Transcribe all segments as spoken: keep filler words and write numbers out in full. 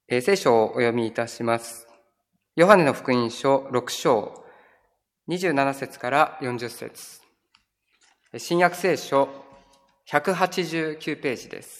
えー、聖書をお読みいたします。ヨハネの福音書ろく章にじゅうなな節からよんじゅう節。新約聖書ひゃくはちじゅうきゅうページです。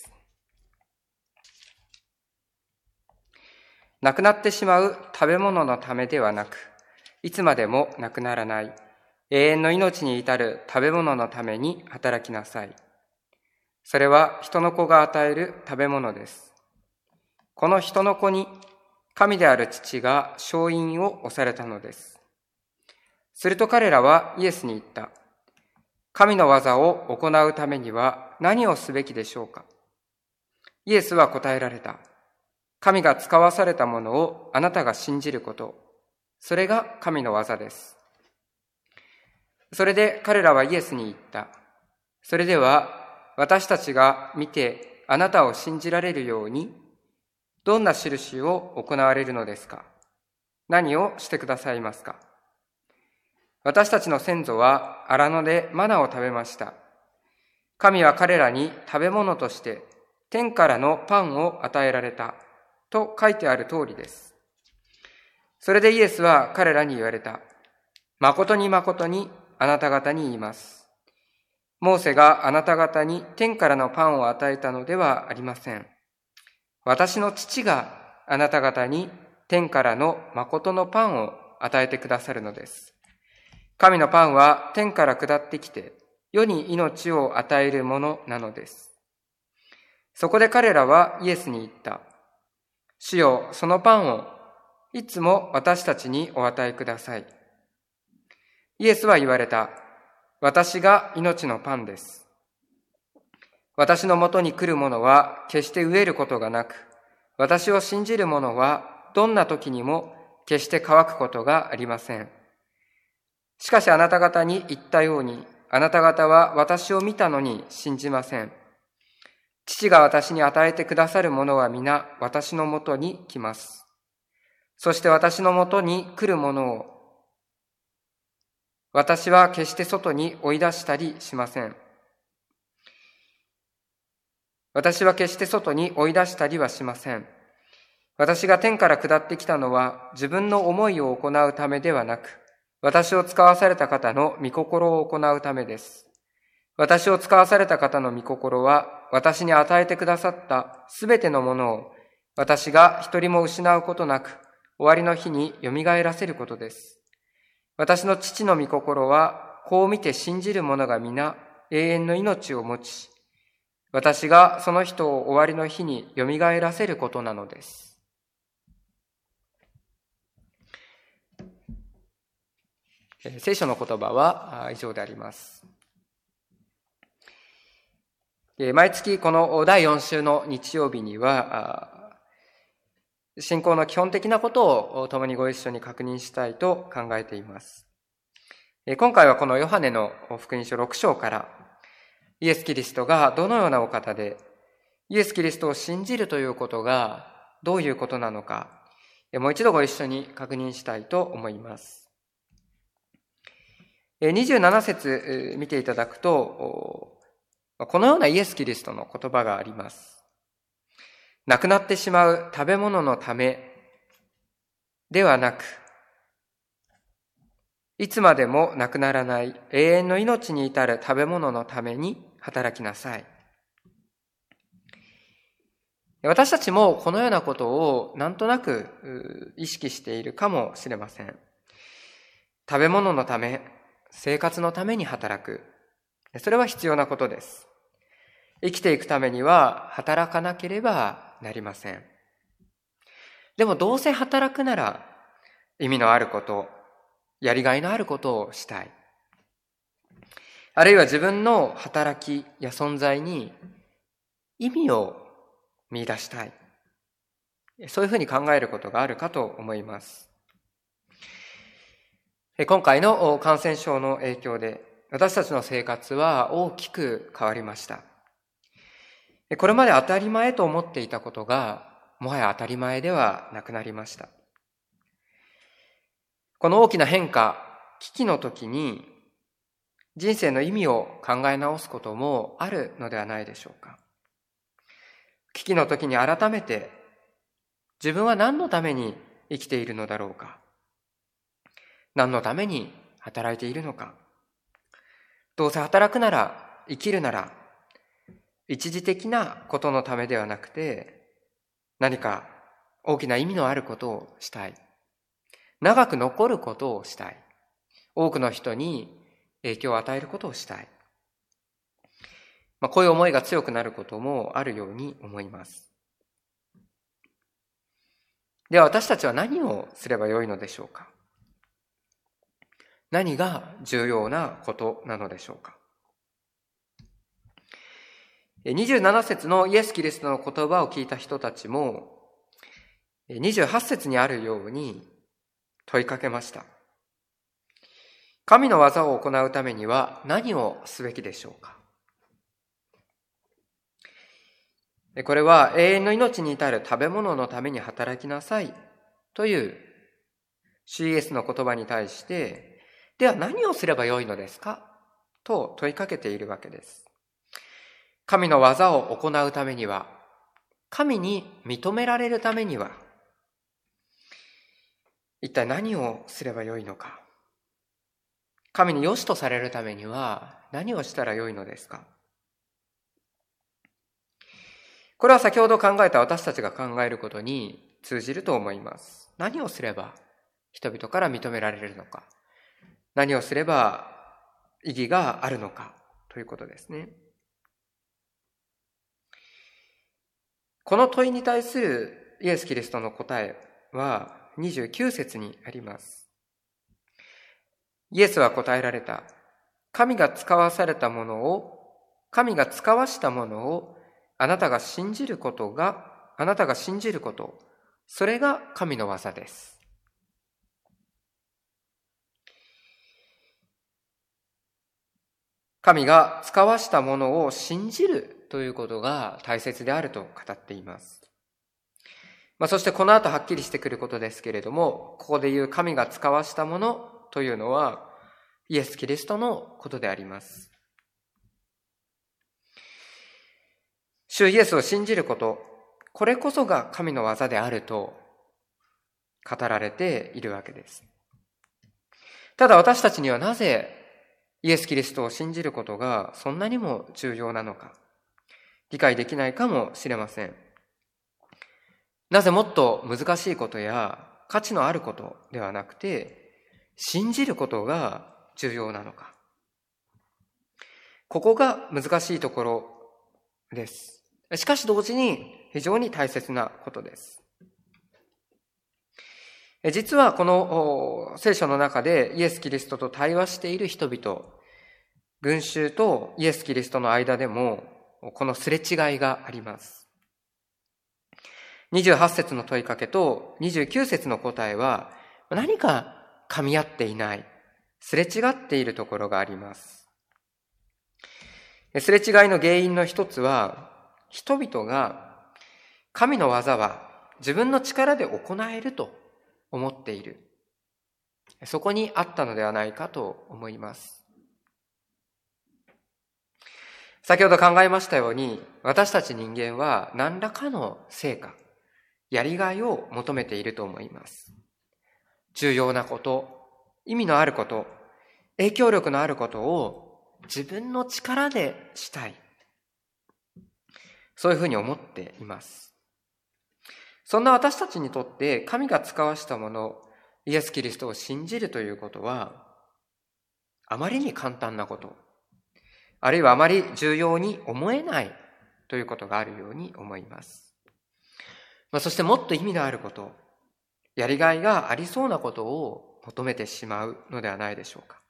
なくなってしまう食べ物のためではなく、いつまでもなくならない永遠の命に至る食べ物のために働きなさい。それは人の子が与える食べ物です。この人の子に神である父が勝因を押されたのです。すると彼らはイエスに言った。神の技を行うためには何をすべきでしょうか。イエスは答えられた。神が使わされたものをあなたが信じること。それが神の技です。それで彼らはイエスに言った。それでは私たちが見てあなたを信じられるように、どんな印を行われるのですか。何をしてくださいますか。私たちの先祖は荒野でマナを食べました。神は彼らに食べ物として天からのパンを与えられたと書いてある通りです。それでイエスは彼らに言われた。誠に誠にあなた方に言います。モーセがあなた方に天からのパンを与えたのではありません。私の父があなた方に天からの誠のパンを与えてくださるのです。神のパンは天から下ってきて世に命を与えるものなのです。そこで彼らはイエスに言った。主よ、そのパンをいつも私たちにお与えください。イエスは言われた。私が命のパンです。私のもとに来る者は決して飢えることがなく、私を信じる者はどんな時にも決して乾くことがありません。しかしあなた方に言ったように、あなた方は私を見たのに信じません。父が私に与えてくださる者は皆私のもとに来ます。そして私のもとに来る者を、私は決して外に追い出したりしません。私は決して外に追い出したりはしません。私が天から下ってきたのは自分の思いを行うためではなく、私を使わされた方の御心を行うためです。私を使わされた方の御心は、私に与えてくださったすべてのものを、私が一人も失うことなく、終わりの日によみがえらせることです。私の父の御心は、こう見て信じる者が皆永遠の命を持ち、私がその人を終わりの日によみがえらせることなのです。聖書の言葉は以上であります。毎月このだいよん週の日曜日には、信仰の基本的なことを共にご一緒に確認したいと考えています。今回はこのヨハネの福音書ろく章から、イエス・キリストがどのようなお方で、イエス・キリストを信じるということがどういうことなのか、もう一度ご一緒に確認したいと思います。にじゅうなな節見ていただくと、このようなイエス・キリストの言葉があります。なくなってしまう食べ物のためではなく、いつまでもなくならない永遠の命に至る食べ物のために働きなさい。私たちもこのようなことをなんとなく意識しているかもしれません。食べ物のため、生活のために働く。それは必要なことです。生きていくためには働かなければなりません。でもどうせ働くなら意味のあること、やりがいのあることをしたい。あるいは自分の働きや存在に意味を見出したい。そういうふうに考えることがあるかと思います。今回の感染症の影響で私たちの生活は大きく変わりました。これまで当たり前と思っていたことがもはや当たり前ではなくなりました。この大きな変化、危機の時に人生の意味を考え直すこともあるのではないでしょうか。危機の時に改めて自分は何のために生きているのだろうか。何のために働いているのか。どうせ働くなら、生きるなら、一時的なことのためではなくて、何か大きな意味のあることをしたい。長く残ることをしたい。多くの人に影響を与えることをしたい。まあ、こういう思いが強くなることもあるように思います。では私たちは何をすればよいのでしょうか。何が重要なことなのでしょうか。にじゅうなな節のイエス・キリストの言葉を聞いた人たちも、にじゅうはち節にあるように問いかけました。神の技を行うためには何をすべきでしょうか。これは永遠の命に至る食べ物のために働きなさいという主イエスの言葉に対して、では何をすればよいのですかと問いかけているわけです。神の技を行うためには、神に認められるためには、一体何をすればよいのか。神に良しとされるためには何をしたらよいのですか。これは先ほど考えた私たちが考えることに通じると思います。何をすれば人々から認められるのか。何をすれば意義があるのかということですね。この問いに対するイエス・キリストの答えはにじゅうきゅう節にあります。イエスは答えられた。神が使わされたものを、神が使わしたものをあなたが信じることが、あなたが信じること、それが神の技です。神が使わしたものを信じるということが大切であると語っています。まあ、そしてこの後はっきりしてくることですけれども、ここで言う神が使わしたものというのはイエス・キリストのことであります。主イエスを信じること、これこそが神の技であると語られているわけです。ただ私たちにはなぜイエス・キリストを信じることがそんなにも重要なのか、理解できないかもしれません。なぜもっと難しいことや価値のあることではなくて、信じることが重要なのか。ここが難しいところです。しかし同時に非常に大切なことです。実はこの聖書の中でイエス・キリストと対話している人々、群衆とイエス・キリストの間でもこのすれ違いがあります。にじゅうはち節の問いかけとにじゅうきゅう節の答えは何か噛み合っていない、すれ違っているところがあります。すれ違いの原因の一つは、人々が神の技は自分の力で行えると思っている。そこにあったのではないかと思います。先ほど考えましたように、私たち人間は何らかの成果、やりがいを求めていると思います。重要なこと、意味のあること、影響力のあることを自分の力でしたい。そういうふうに思っています。そんな私たちにとって神が使わしたもの、イエス・キリストを信じるということは、あまりに簡単なこと、あるいはあまり重要に思えないということがあるように思います。まあ、そしてもっと意味のあること、やりがいがありそうなことを求めてしまうのではないでしょうか。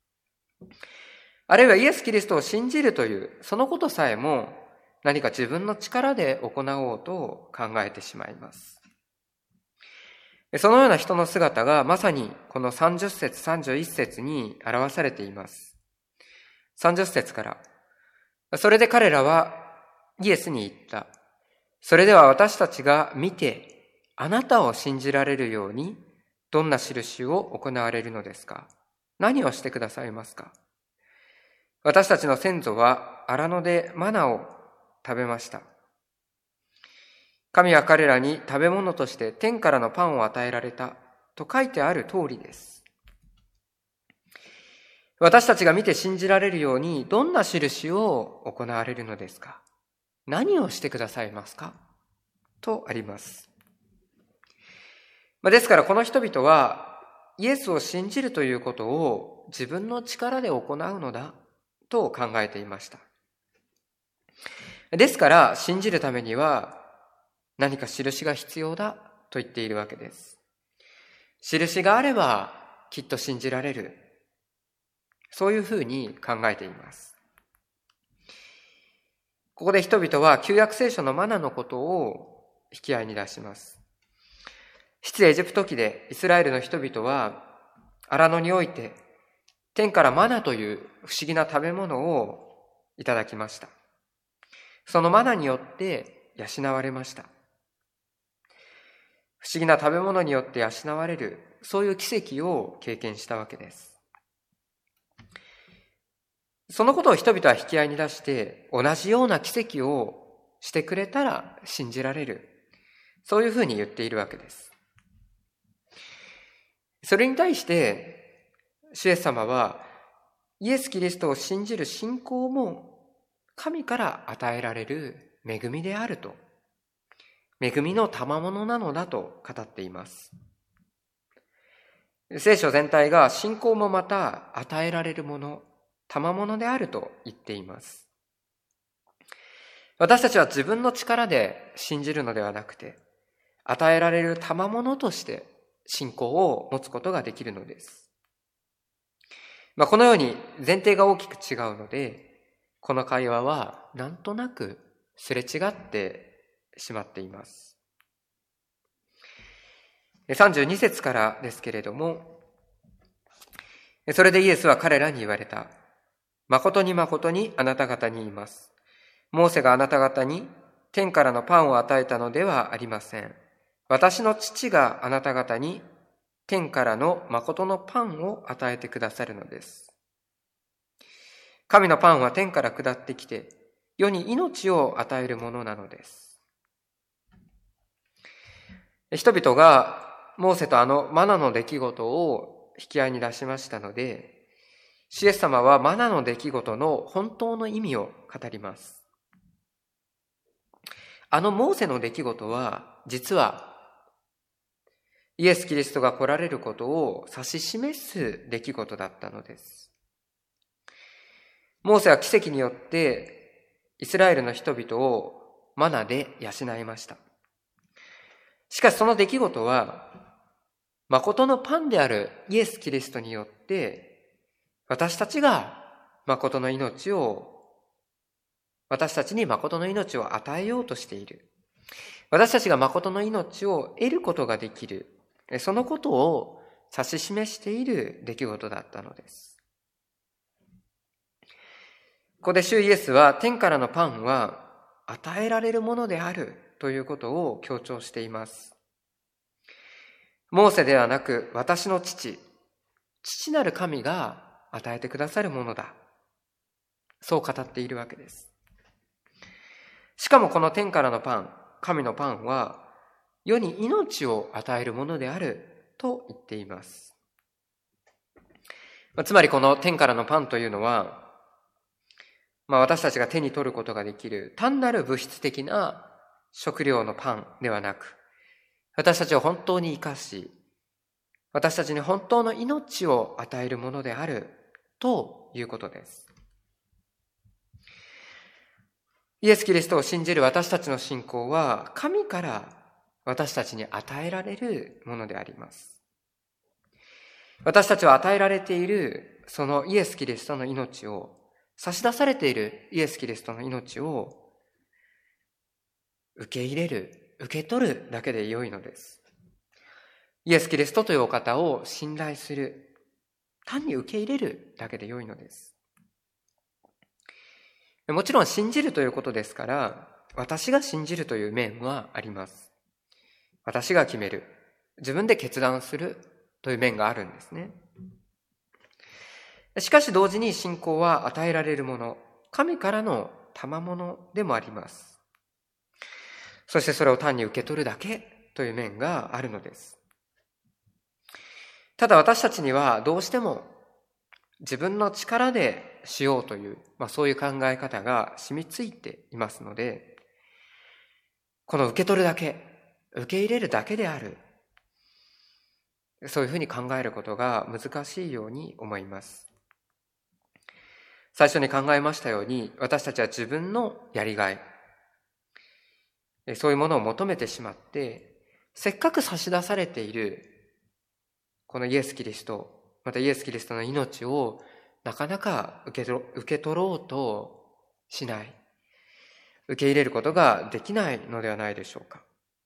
あるいはイエス・キリストを信じるという、そのことさえも何か自分の力で行おうと考えてしまいます。そのような人の姿がまさにこのさんじゅっ節、さんじゅういち節に表されています。さんじゅっ節から、それで彼らはイエスに言った。それでは私たちが見てあなたを信じられるようにどんな印を行われるのですか。何をしてくださいますか。私たちの先祖は荒野でマナを食べました。 神は彼らに食べ物として天からのパンを与えられたと書いてある通りです。私たちが見て信じられるようにどんな印を行われるのですか？何をしてくださいますか？とあります。ですからこの人々はイエスを信じるということを自分の力で行うのだと考えていました。ですから信じるためには何か印が必要だと言っているわけです。印があればきっと信じられる。そういうふうに考えています。ここで人々は旧約聖書のマナのことを引き合いに出します。出エジプト記でイスラエルの人々は荒野において天からマナという不思議な食べ物をいただきました。そのマナによって養われました。不思議な食べ物によって養われる、そういう奇跡を経験したわけです。そのことを人々は引き合いに出して、同じような奇跡をしてくれたら信じられる。そういうふうに言っているわけです。それに対して、主イエス様は、イエス・キリストを信じる信仰も神から与えられる恵みであると、恵みの賜物なのだと語っています。聖書全体が信仰もまた与えられるもの、賜物であると言っています。私たちは自分の力で信じるのではなくて、与えられる賜物として信仰を持つことができるのです。まあ、このように前提が大きく違うので、この会話はなんとなくすれ違ってしまっています。さんじゅうに節からですけれども、それでイエスは彼らに言われた。誠に誠にあなた方に言います。モーセがあなた方に天からのパンを与えたのではありません。私の父があなた方に天からの誠のパンを与えてくださるのです。神のパンは天から下ってきて、世に命を与えるものなのです。人々がモーセとあのマナの出来事を引き合いに出しましたので、主イエス様はマナの出来事の本当の意味を語ります。あのモーセの出来事は、実はイエス・キリストが来られることを指し示す出来事だったのです。モーセは奇跡によってイスラエルの人々をマナで養いました。しかしその出来事は、誠のパンであるイエス・キリストによって、私たちが誠の命を、私たちに誠の命を与えようとしている。私たちが誠の命を得ることができる。そのことを指し示している出来事だったのです。ここで主イエスは天からのパンは与えられるものであるということを強調しています。モーセではなく私の父、父なる神が与えてくださるものだ。そう語っているわけです。しかもこの天からのパン、神のパンは世に命を与えるものであると言っています。つまりこの天からのパンというのは、まあ、私たちが手に取ることができる単なる物質的な食料のパンではなく、私たちを本当に生かし、私たちに本当の命を与えるものであるということです。イエス・キリストを信じる私たちの信仰は、神から私たちに与えられるものであります。私たちは与えられているそのイエス・キリストの命を、差し出されているイエス・キリストの命を受け入れる、受け取るだけで良いのです。イエス・キリストというお方を信頼する、単に受け入れるだけで良いのです。もちろん信じるということですから、私が信じるという面はあります。私が決める、自分で決断するという面があるんですね。しかし同時に信仰は与えられるもの、神からの賜物でもあります。 そしてそれを単に受け取るだけという面があるのです。ただ私たちにはどうしても自分の力でしようという、まあ、そういう考え方が染みついていますので、この受け取るだけ、受け入れるだけである、そういうふうに考えることが難しいように思います。最初に考えましたように、私たちは自分のやりがい、そういうものを求めてしまって、せっかく差し出されているこのイエス・キリスト、またイエス・キリストの命をなかなか受け取ろ、受け取ろうとしない、受け入れることができないのではないでしょうか。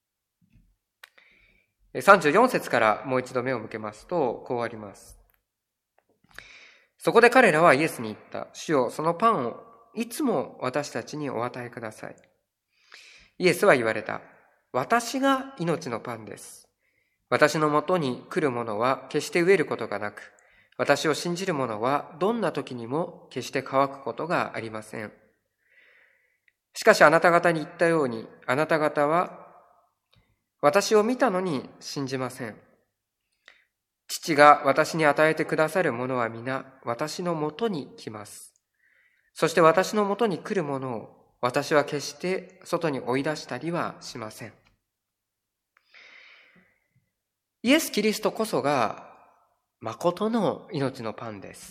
さんじゅうよん節からもう一度目を向けますと、こうあります。そこで彼らはイエスに言った。主よ、そのパンをいつも私たちにお与えください。イエスは言われた。私が命のパンです。私のもとに来る者は決して飢えることがなく、私を信じる者はどんな時にも決して乾くことがありません。しかしあなた方に言ったように、あなた方は私を見たのに信じません。父が私に与えてくださるものは皆私のもとに来ます。そして私のもとに来る者を私は決して外に追い出したりはしません。イエス・キリストこそが誠の命のパンです。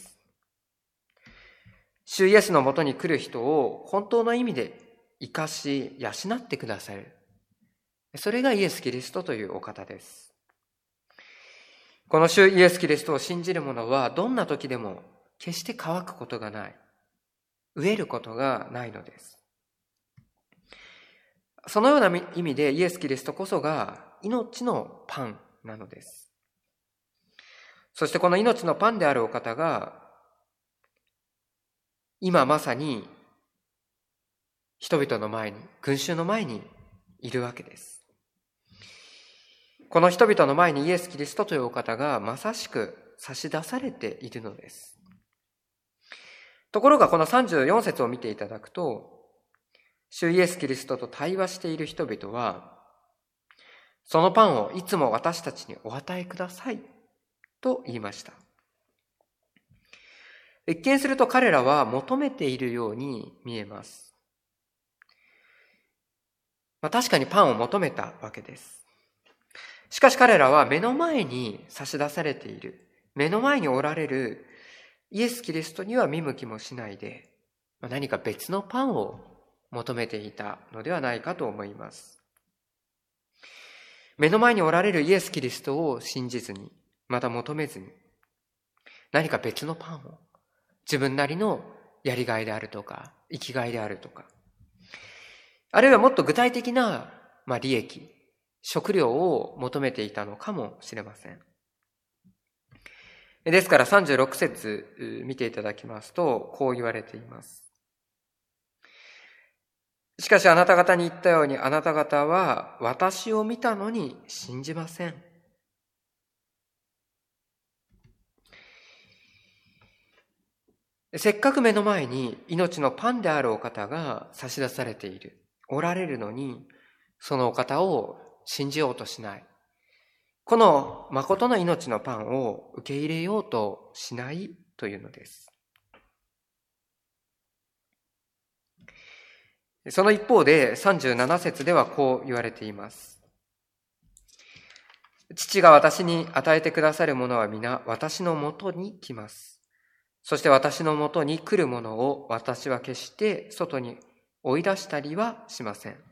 主イエスのもとに来る人を本当の意味で生かし養ってくださる。それがイエス・キリストというお方です。この主イエス・キリストを信じる者はどんな時でも決して乾くことがない。飢えることがないのです。そのような意味でイエス・キリストこそが命のパンなのです。そしてこの命のパンであるお方が今まさに人々の前に、群衆の前にいるわけです。この人々の前にイエス・キリストというお方がまさしく差し出されているのです。ところがこのさんじゅうよん節を見ていただくと、主イエス・キリストと対話している人々は、そのパンをいつも私たちにお与えくださいと言いました。一見すると彼らは求めているように見えます。まあ、確かにパンを求めたわけです。しかし彼らは目の前に差し出されている、目の前におられるイエス・キリストには見向きもしないで、まあ、何か別のパンを求めていたのではないかと思います。目の前におられるイエス・キリストを信じずに、また求めずに、何か別のパンを、自分なりのやりがいであるとか、生きがいであるとか、あるいはもっと具体的な、まあ、利益、食料を求めていたのかもしれません。ですからさんじゅうろく節見ていただきますと、こう言われています。しかしあなた方に言ったように、あなた方は私を見たのに信じません。せっかく目の前に命のパンであるお方が差し出されている、おられるのに、そのお方を信じようとしない。この誠の命のパンを受け入れようとしないというのです。その一方でさんじゅうなな節ではこう言われています。父が私に与えてくださるものは皆私のもとに来ます。そして私のもとに来るものを私は決して外に追い出したりはしません。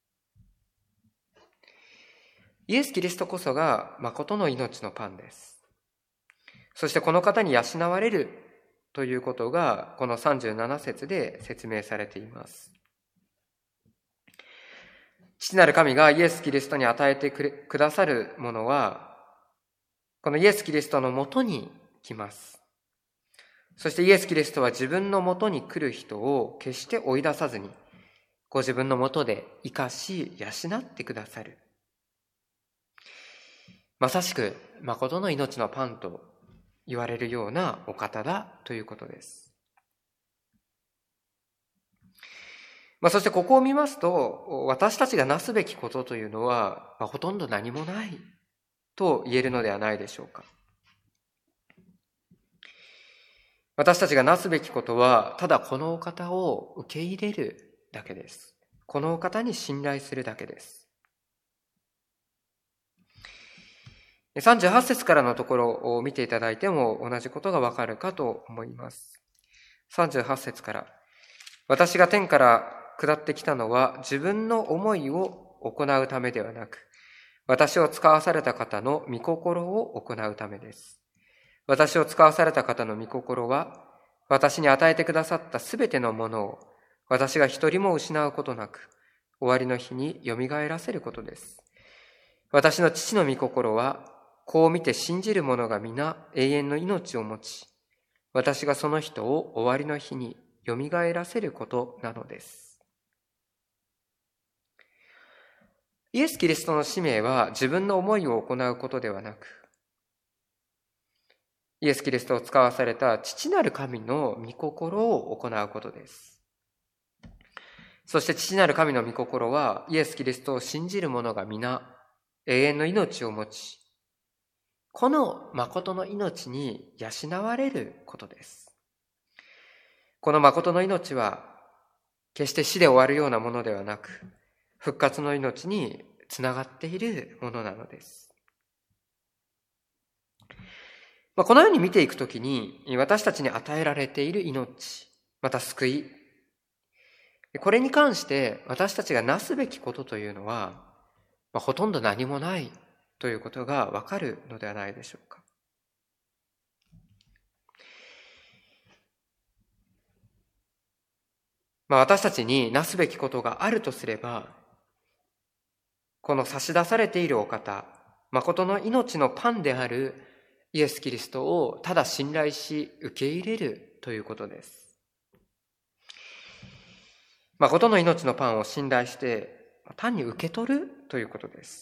イエス・キリストこそが誠の命のパンです。そしてこの方に養われるということがこのさんじゅうなな節で説明されています。父なる神がイエス・キリストに与えてくださるものは、このイエス・キリストのもとに来ます。そしてイエス・キリストは自分のもとに来る人を決して追い出さずに、ご自分のもとで生かし養ってくださる。まさしく誠の命のパンと言われるようなお方だということです。 まあ、そしてここを見ますと、私たちがなすべきことというのは、まあ、ほとんど何もないと言えるのではないでしょうか。私たちがなすべきことは、ただこのお方を受け入れるだけです。このお方に信頼するだけです。さんじゅうはち節からのところを見ていただいても同じことがわかるかと思います。さんじゅうはち節から、私が天から下ってきたのは自分の思いを行うためではなく、私を使わされた方の御心を行うためです。私を使わされた方の御心は、私に与えてくださったすべてのものを私が一人も失うことなく、終わりの日によみがえらせることです。私の父の御心は、こう見て信じる者が皆永遠の命を持ち、私がその人を終わりの日によみがえらせることなのです。イエス・キリストの使命は自分の思いを行うことではなく、イエス・キリストを使わされた父なる神の御心を行うことです。そして父なる神の御心は、イエス・キリストを信じる者が皆永遠の命を持ち、この誠の命に養われることです。この誠の命は、決して死で終わるようなものではなく、復活の命につながっているものなのです。まあ、このように見ていくときに、私たちに与えられている命、また救い、これに関して私たちがなすべきことというのは、まあ、ほとんど何もないということがわかるのではないでしょうか。まあ、私たちになすべきことがあるとすれば、この差し出されているお方、誠の命のパンであるイエス・キリストをただ信頼し受け入れるということです。誠の命のパンを信頼して単に受け取るということです。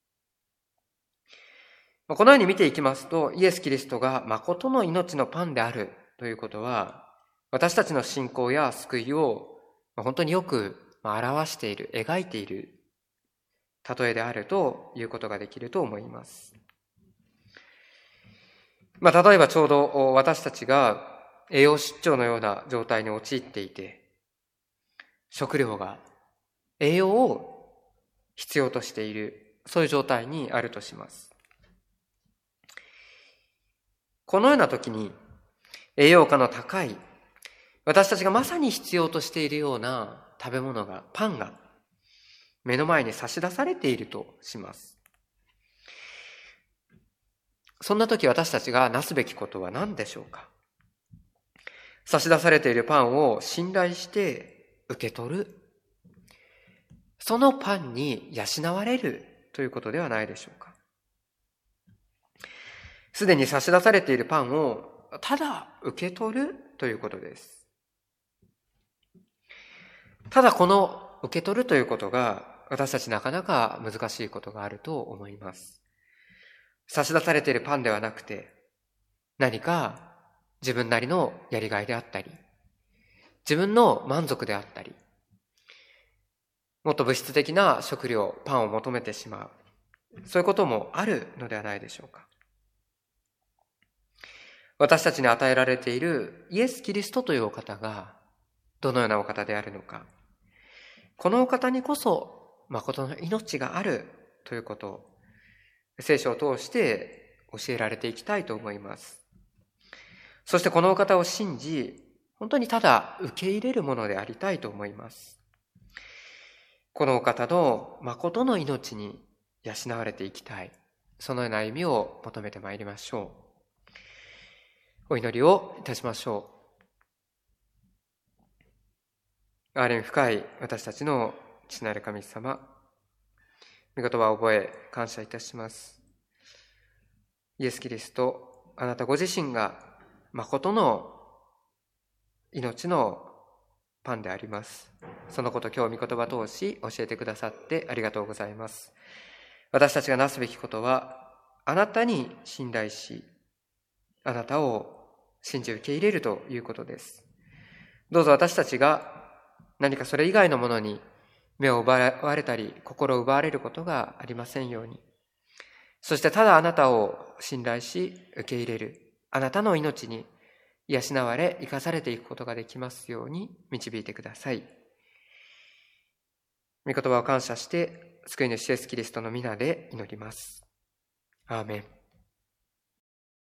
このように見ていきますと、イエス・キリストが誠の命のパンであるということは、私たちの信仰や救いを本当によく表している、描いている例えであるということができると思います。まあ、例えばちょうど私たちが栄養失調のような状態に陥っていて、食料が栄養を必要としている、そういう状態にあるとします。このような時に栄養価の高い、私たちがまさに必要としているような食べ物が、パンが目の前に差し出されているとします。そんな時私たちがなすべきことは何でしょうか。差し出されているパンを信頼して受け取る。そのパンに養われるということではないでしょうか。すでに差し出されているパンをただ受け取るということです。ただこの受け取るということが私たちなかなか難しいことがあると思います。差し出されているパンではなくて、何か自分なりのやりがいであったり、自分の満足であったり、もっと物質的な食料、パンを求めてしまう。そういうこともあるのではないでしょうか。私たちに与えられているイエス・キリストというお方がどのようなお方であるのか。このお方にこそ誠の命があるということを聖書を通して教えられていきたいと思います。そしてこのお方を信じ、本当にただ受け入れるものでありたいと思います。このお方の誠の命に養われていきたい。そのような歩みを求めてまいりましょう。お祈りをいたしましょう。憐れみ深い私たちの父なる神様、御言葉を覚え感謝いたします。イエス・キリスト、あなたご自身が誠の命のパンであります。そのこと今日御言葉通し教えてくださってありがとうございます。私たちがなすべきことは、あなたに信頼し、あなたを信じ受け入れるということです。どうぞ私たちが何かそれ以外のものに目を奪われたり、心を奪われることがありませんように。そしてただあなたを信頼し、受け入れる、あなたの命に養われ、生かされていくことができますように導いてください。御言葉を感謝して、救い主イエスキリストの皆で祈ります。アーメン。